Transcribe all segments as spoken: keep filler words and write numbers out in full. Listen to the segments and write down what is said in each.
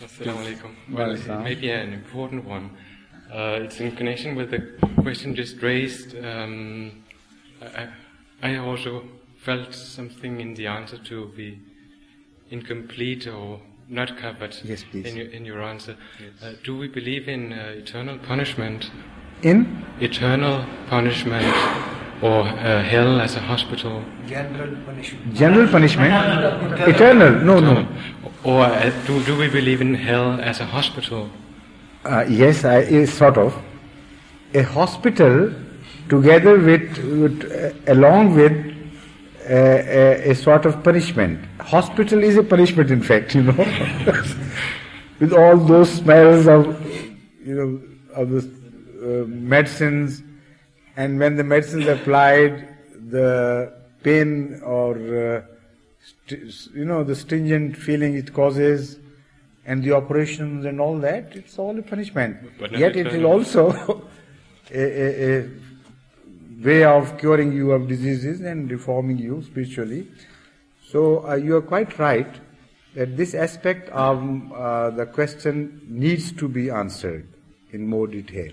Assalamu alaikum. Well, it may be an important one. Uh, it's in connection with the question just raised. Um, I, I also felt something in the answer to be incomplete or not covered yes, please. in your, in your answer. Yes. Uh, do we believe in uh, eternal punishment? In? Eternal punishment or uh, hell as a hospital? General punishment. General punishment? Eternal? No, Eternal. no. Or uh, do, do we believe in hell as a hospital? Uh, yes, I, sort of. A hospital together with, with uh, along with uh, a, a sort of punishment. Hospital is a punishment, in fact, you know. With all those smells of, you know, of the uh, medicines, and when the medicines are applied, the pain or uh, st- you know the stringent feeling it causes, and the operations and all that, it's all a punishment. Yet it is also a, a, a way of curing you of diseases and reforming you spiritually. So uh, you are quite right that this aspect of uh, the question needs to be answered in more detail.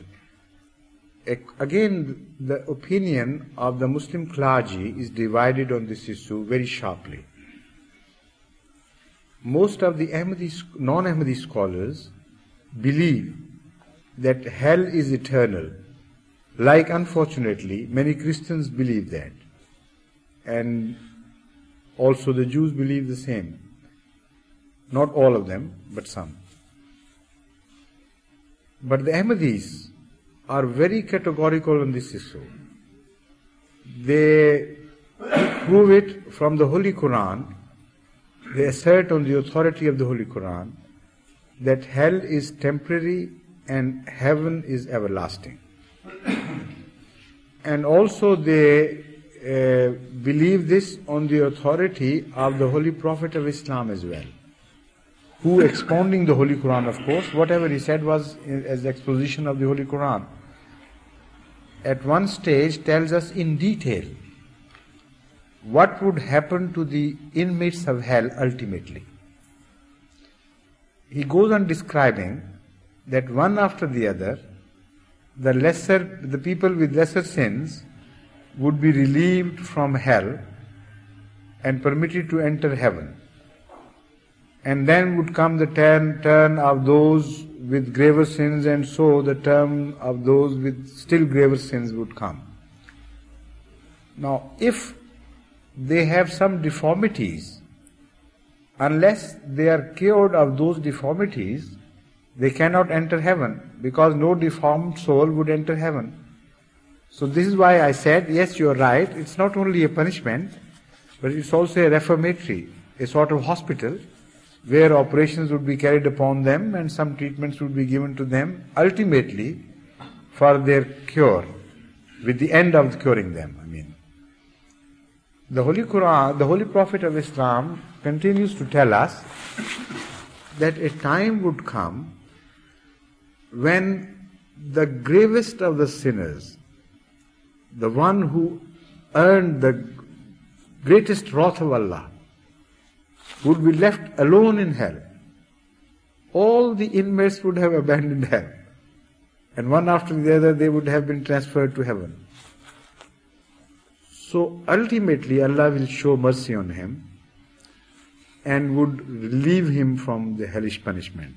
Again, the opinion of the Muslim clergy is divided on this issue very sharply. Most of the Ahmadi, non-Ahmadi scholars believe that hell is eternal, like, unfortunately, many Christians believe that. And also the Jews believe the same. Not all of them, but some. But the Ahmadis are very categorical on this issue. They prove it from the Holy Quran. They assert on the authority of the Holy Quran that hell is temporary and heaven is everlasting. And also they uh, believe this on the authority of the Holy Prophet of Islam as well, who, expounding the Holy Quran, of course, whatever he said was as exposition of the Holy Quran, at one stage tells us in detail what would happen to the inmates of hell ultimately. He goes on describing that one after the other, the lesser, the people with lesser sins would be relieved from hell and permitted to enter heaven. And then would come the turn, turn of those with graver sins, and so the term of those with still graver sins would come. Now, if they have some deformities, unless they are cured of those deformities, they cannot enter heaven, because no deformed soul would enter heaven. So this is why I said, yes, you are right, it's not only a punishment, but it's also a reformatory, a sort of hospital, where operations would be carried upon them and some treatments would be given to them, ultimately for their cure, with the end of curing them, I mean. The Holy Quran, the Holy Prophet of Islam continues to tell us that a time would come when the gravest of the sinners, the one who earned the greatest wrath of Allah, would be left alone in hell. All the inmates would have abandoned hell, and one after the other they would have been transferred to heaven. So ultimately Allah will show mercy on him and would relieve him from the hellish punishment.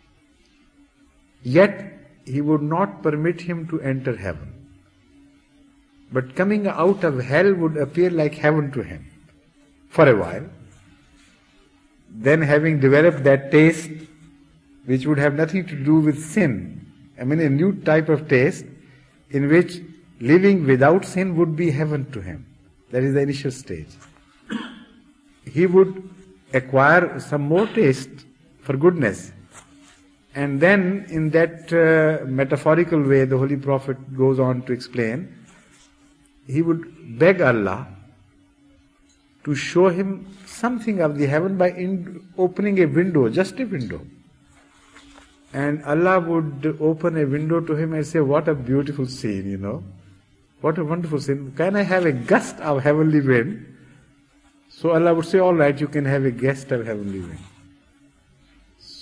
Yet he would not permit him to enter heaven. But coming out of hell would appear like heaven to him for a while. Then, having developed that taste which would have nothing to do with sin, I mean a new type of taste in which living without sin would be heaven to him. That is the initial stage. He would acquire some more taste for goodness. And then in that uh, metaphorical way the Holy Prophet goes on to explain, he would beg Allah to show him something of the heaven by in opening a window, just a window. And Allah would open a window to him and say, what a beautiful scene, you know. What a wonderful scene. Can I have a gust of heavenly wind? So Allah would say, all right, you can have a gust of heavenly wind.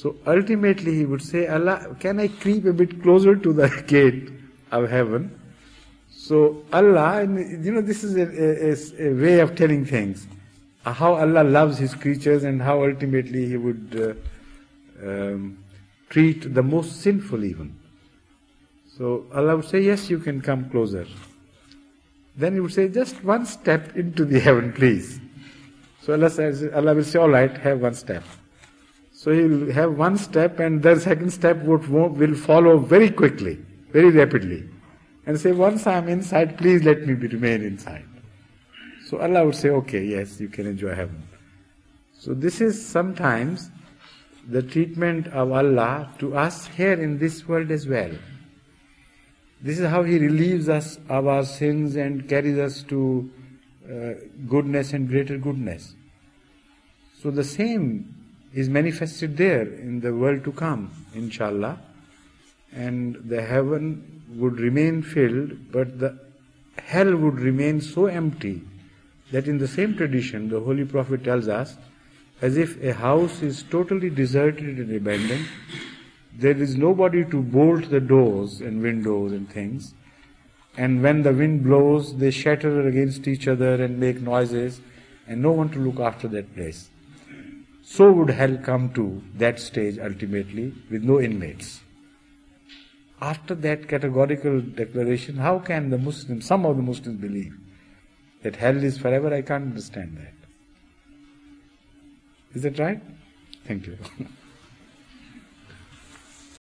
So ultimately he would say, Allah, can I creep a bit closer to the gate of heaven? So Allah, and you know, this is a, a, a way of telling things. How Allah loves His creatures and how ultimately He would uh, um, treat the most sinful even. So Allah would say, yes, you can come closer. Then He would say, just one step into the heaven, please. So Allah says, Allah will say, all right, have one step. So He will have one step, and the second step would, will follow very quickly, very rapidly. And say, once I am inside, please let me be, remain inside. So Allah would say, okay, yes, you can enjoy heaven. So this is sometimes the treatment of Allah to us here in this world as well. This is how He relieves us of our sins and carries us to uh, goodness and greater goodness. So the same is manifested there in the world to come, inshallah. And the heaven would remain filled, but the hell would remain so empty that in the same tradition, the Holy Prophet tells us, as if a house is totally deserted and abandoned, there is nobody to bolt the doors and windows and things, and when the wind blows, they shatter against each other and make noises, and no one to look after that place. So would hell come to that stage ultimately, with no inmates. After that categorical declaration, how can the Muslims, some of the Muslims believe that hell is forever? I can't understand that. Is that right? Thank you.